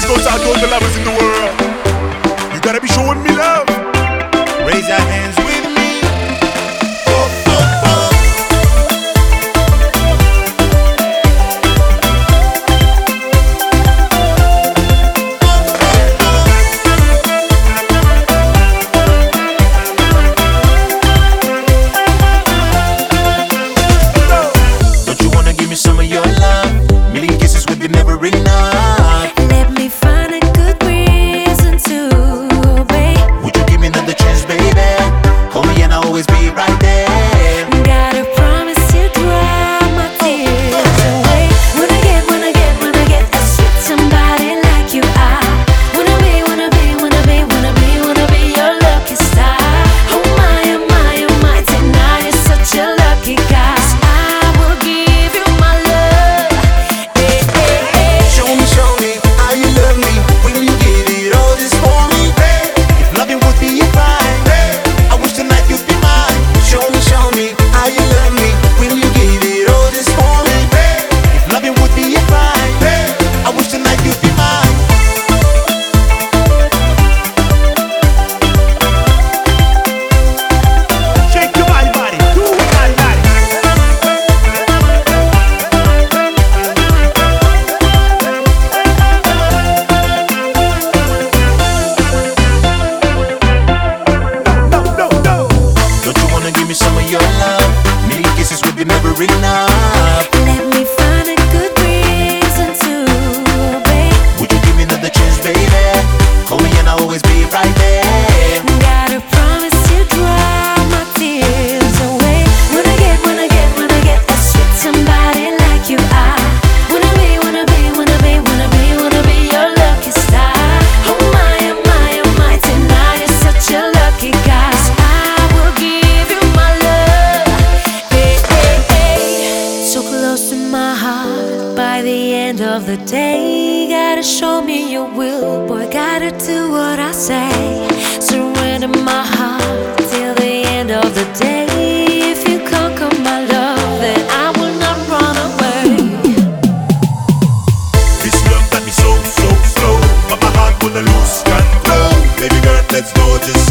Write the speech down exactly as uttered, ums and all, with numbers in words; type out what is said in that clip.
goes out to all the lovers in the world. You gotta be showing me love. Raise your hands with me. Oh, oh, oh. Don't you wanna give me some of your love? Million kisses would be never enough. Let me find a good reason to obey. Would you give me another chance, baby? Hold me and I'll always be right there. Gotta promise to dry my tears away. When I get, when I get, when I get a sweet somebody like you, I wanna be, wanna be, wanna be, wanna be, wanna be your lucky star. Oh my, oh my, oh my, tonight is such a lucky guy. I will give you my love. Hey, hey, hey. Show me, show me how you love me. Will you give it all this for me? If loving would be a crime, I wish tonight you'd be mine. Show me, show me how you love me. Will you give it all this for me? If loving would be a crime, I wish tonight you'd be mine. Shake your body, body. Do it, body, body. No, no, no. Don't you wanna give me some of your love? Million kisses would be never enough. Let me find a good reason to obey. Would you give me another chance, baby? Call me and I'll always be right there. Gotta promise to dry my tears away. When I get, when I get, when I get a sweet somebody like you, I wanna be, wanna be, wanna be, wanna be, wanna be your lucky star. Oh my, oh my, oh my, tonight is such a lucky guy. I will give you my love. Hey, hey, hey. So close to my heart. By the end of the day, gotta show me your will, boy. Gotta do what I say. Surrender my heart till the end of the day. If you conquer my love, then I will not run away. This love got me so, so slow, but my heart wanna lose control. Baby girl, let's go, just